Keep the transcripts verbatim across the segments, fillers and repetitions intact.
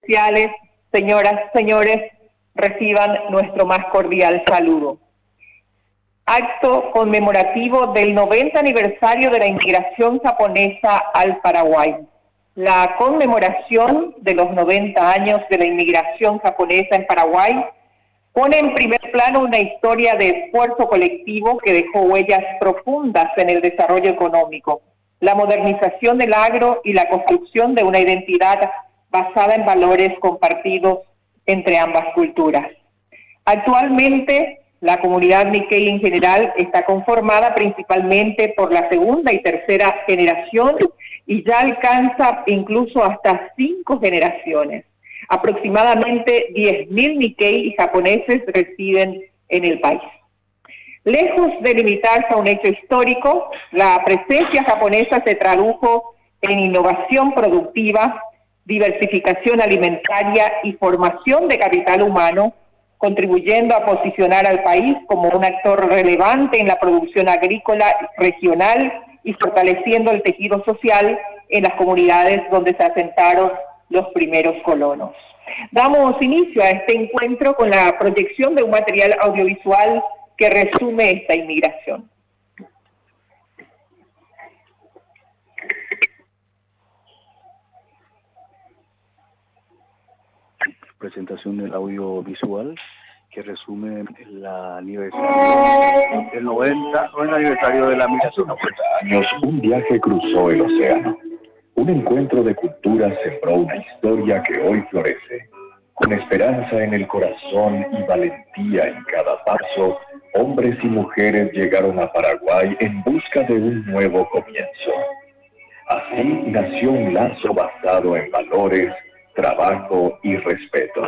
oficiales, señoras, señores, reciban nuestro más cordial saludo. Acto conmemorativo del noventa aniversario de la inmigración japonesa al Paraguay. La conmemoración de los noventa años de la inmigración japonesa en Paraguay pone en primer plano una historia de esfuerzo colectivo que dejó huellas profundas en el desarrollo económico, la modernización del agro y la construcción de una identidad basada en valores compartidos entre ambas culturas. Actualmente, la comunidad Nikkei en general está conformada principalmente por la segunda y tercera generación y ya alcanza incluso hasta cinco generaciones. Aproximadamente diez mil Nikkei japoneses residen en el país. Lejos de limitarse a un hecho histórico, la presencia japonesa se tradujo en innovación productiva, diversificación alimentaria y formación de capital humano, contribuyendo a posicionar al país como un actor relevante en la producción agrícola regional y fortaleciendo el tejido social en las comunidades donde se asentaron los primeros colonos. Damos inicio a este encuentro con la proyección de un material audiovisual que resume esta inmigración. Presentación del audiovisual que resume el aniversario del noventa, o el aniversario de la migración. noventa años, un viaje cruzó el océano. Un encuentro de culturas sembró una historia que hoy florece. Con esperanza en el corazón y valentía en cada paso, hombres y mujeres llegaron a Paraguay en busca de un nuevo comienzo. Así nació un lazo basado en valores, trabajo y respeto.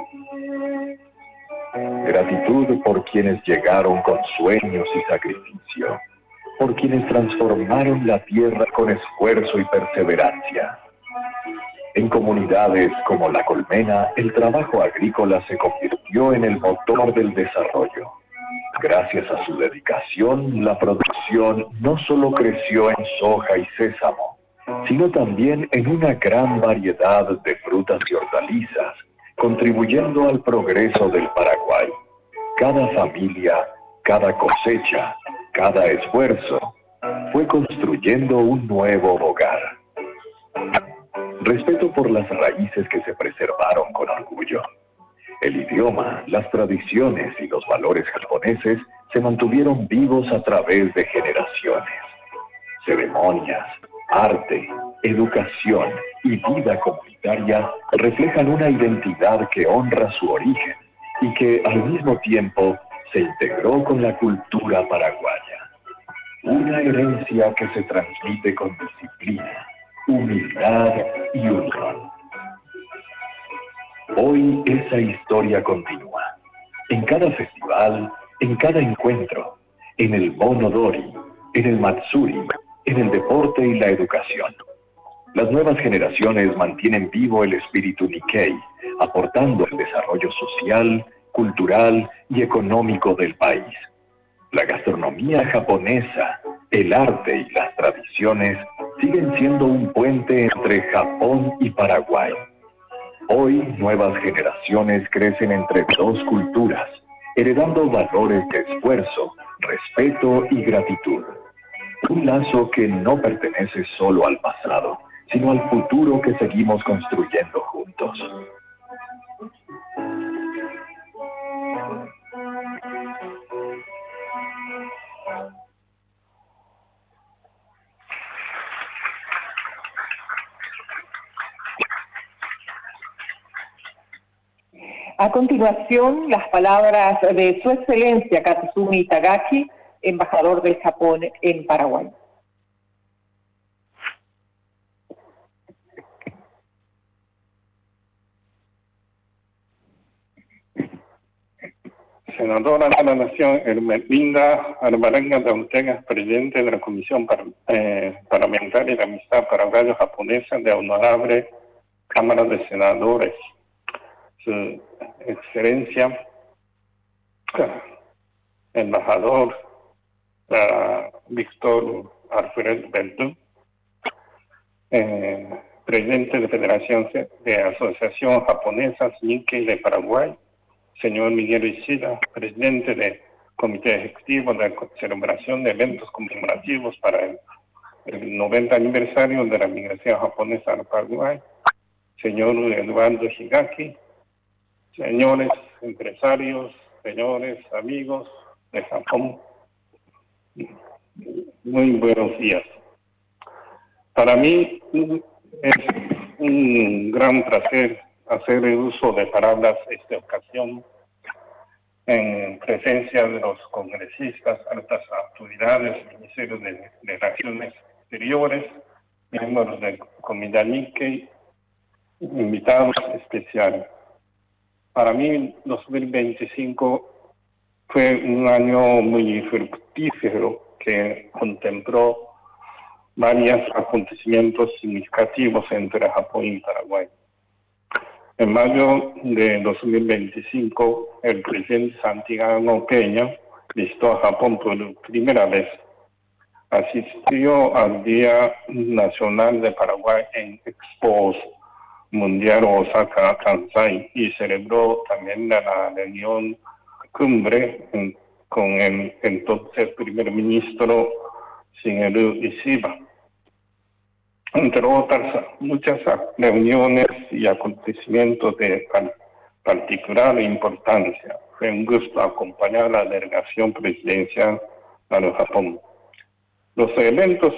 Gratitud por quienes llegaron con sueños y sacrificio, por quienes transformaron la tierra con esfuerzo y perseverancia. En comunidades como La Colmena, el trabajo agrícola se convirtió en el motor del desarrollo. Gracias a su dedicación, la producción no solo creció en soja y sésamo, sino también en una gran variedad de frutas y hortalizas, contribuyendo al progreso del Paraguay. Cada familia, cada cosecha, cada esfuerzo, fue construyendo un nuevo hogar. Respeto por las raíces que se preservaron con orgullo. El idioma, las tradiciones y los valores japoneses se mantuvieron vivos a través de generaciones. Ceremonias, arte, educación y vida comunitaria reflejan una identidad que honra su origen y que al mismo tiempo se integró con la cultura paraguaya. Una herencia que se transmite con disciplina, humildad y unión. Hoy esa historia continúa. En cada festival, en cada encuentro, en el Monodori, en el Matsuri, en el deporte y la educación. Las nuevas generaciones mantienen vivo el espíritu Nikkei, aportando al desarrollo social, cultural y económico del país. La gastronomía japonesa, el arte y las tradiciones siguen siendo un puente entre Japón y Paraguay. Hoy, nuevas generaciones crecen entre dos culturas, heredando valores de esfuerzo, respeto y gratitud. Un lazo que no pertenece solo al pasado, sino al futuro que seguimos construyendo juntos. A continuación, las palabras de Su Excelencia Katsumi Tagashi, embajador del Japón en Paraguay. Senadora de la Nación Hermelinda Alvarenga de Ortega, presidente de la Comisión Par eh, Parlamentaria de Amistad Paraguayo-Japonesa de Honorable Cámara de Senadores, Su Excelencia, Embajador uh, Víctor Alfred Verdú, eh, presidente de Federación de Asociación Japonesa Nikkei de Paraguay, señor Miguel Ishida, presidente del Comité Ejecutivo de Celebración de Eventos Conmemorativos para el, el noventa aniversario de la migración japonesa al Paraguay, señor Eduardo Higaki, señores empresarios, señores amigos de Japón, muy buenos días. Para mí es un gran placer hacer el uso de palabras esta ocasión en presencia de los congresistas, altas autoridades, ministerios de, de Relaciones Exteriores, miembros del Comité Nikkei, invitados especiales. Para mí, dos mil veinticinco fue un año muy fructífero que contempló varios acontecimientos significativos entre Japón y Paraguay. En mayo de dos mil veinticinco, el presidente Santiago Peña visitó a Japón por primera vez. Asistió al Día Nacional de Paraguay en Expo Mundial Osaka, Kansai, y celebró también la reunión cumbre en, con el entonces primer ministro Shigeru Ishiba. Entre otras muchas reuniones y acontecimientos de particular importancia. Fue un gusto acompañar a la delegación presidencial al Japón. Los eventos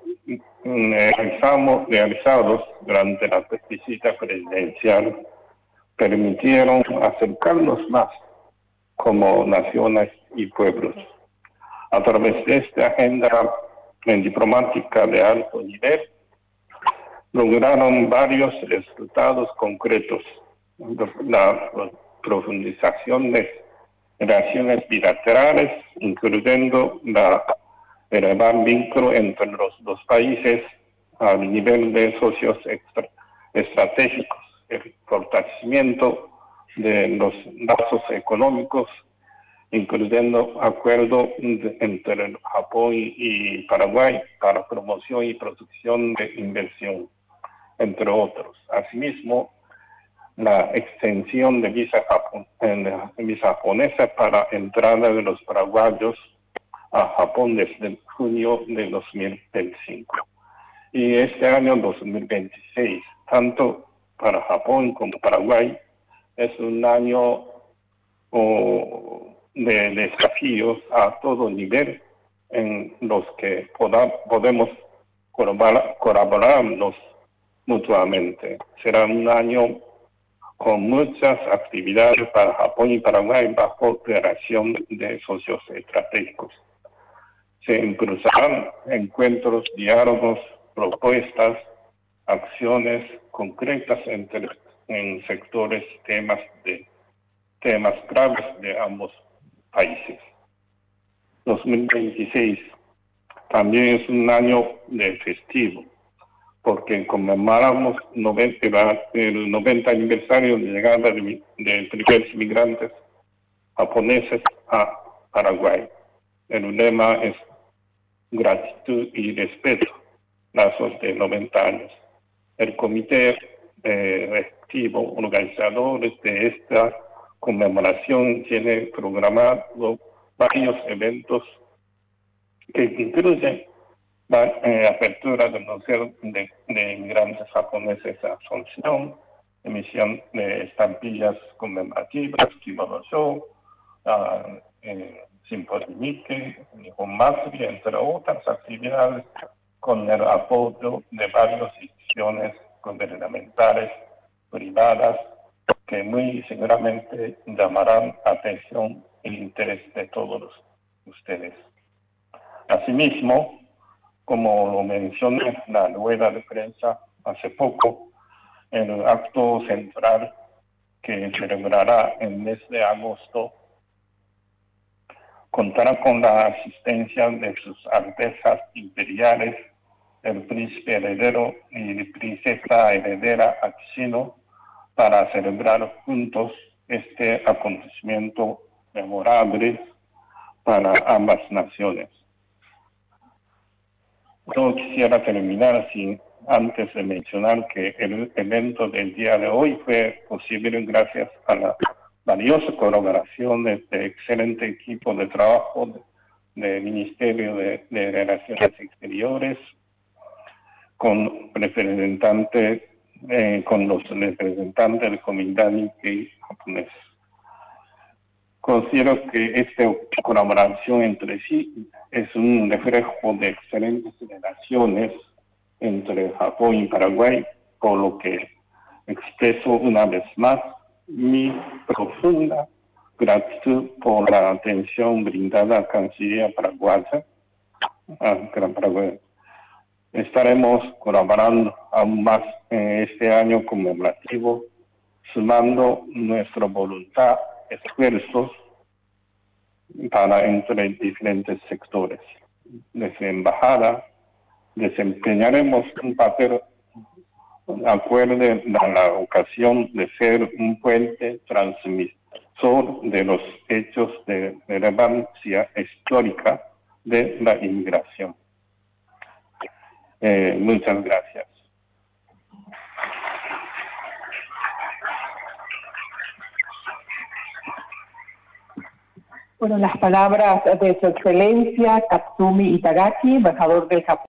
realizamos, realizados durante la visita presidencial permitieron acercarnos más como naciones y pueblos. A través de esta agenda diplomática de alto nivel, lograron varios resultados concretos. La profundización de relaciones bilaterales, incluyendo la elevar vínculo entre los dos países a nivel de socios extra, estratégicos, el fortalecimiento de los lazos económicos, incluyendo acuerdo entre Japón y Paraguay para promoción y producción de inversión, entre otros. Asimismo, la extensión de visa, Japón, visa japonesa para entrada de los paraguayos a Japón desde junio de dos mil veinticinco. Y este año dos mil veintiséis, tanto para Japón como Paraguay, es un año oh, de desafíos a todo nivel en los que poda, podemos colaborar, colaborarnos mutuamente. Será un año con muchas actividades para Japón y Paraguay bajo relación de socios estratégicos. Se impulsarán encuentros, diálogos, propuestas, acciones concretas entre, en sectores, temas de temas graves de ambos países. dos mil veintiséis también es un año de festivo, porque conmemoramos noventa, el noventa aniversario de llegada de, de primeros migrantes japoneses a Paraguay. El lema es gratitud y respeto, lazos de noventa años. El comité eh, ejecutivo organizador de esta conmemoración tiene programado varios eventos que incluyen la eh, apertura del Museo de, de Inmigrantes Japoneses a Asunción, emisión de estampillas conmemorativas, kimono show, uh, eh, Symphony Nikkei, Nihon Matsuri, entre otras actividades, con el apoyo de varias instituciones gubernamentales, privadas, que muy seguramente llamarán atención e interés de todos ustedes. Asimismo, como lo mencioné en la rueda de prensa hace poco, el acto central que celebrará el mes de agosto contará con la asistencia de sus altezas imperiales, el príncipe heredero y la princesa heredera Akishino, para celebrar juntos este acontecimiento memorable para ambas naciones. No quisiera terminar sin antes de mencionar que el evento del día de hoy fue posible gracias a la valiosa colaboración de este excelente equipo de trabajo del Ministerio de, de Relaciones Exteriores, con representantes, eh, con los representantes del Comité Nikkei japonés. Considero que esta colaboración entre sí es un reflejo de excelentes relaciones entre Japón y Paraguay, por lo que expreso una vez más mi profunda gratitud por la atención brindada a Cancillería paraguaya. A Gran Paraguay. Estaremos colaborando aún más en este año conmemorativo, sumando nuestra voluntad, esfuerzos para entre diferentes sectores. Desde Embajada desempeñaremos un papel acorde a la ocasión de ser un puente transmisor de los hechos de relevancia histórica de la inmigración. Eh, muchas gracias. Bueno, las palabras de Su Excelencia Katsumi Itagaki, embajador del Japón.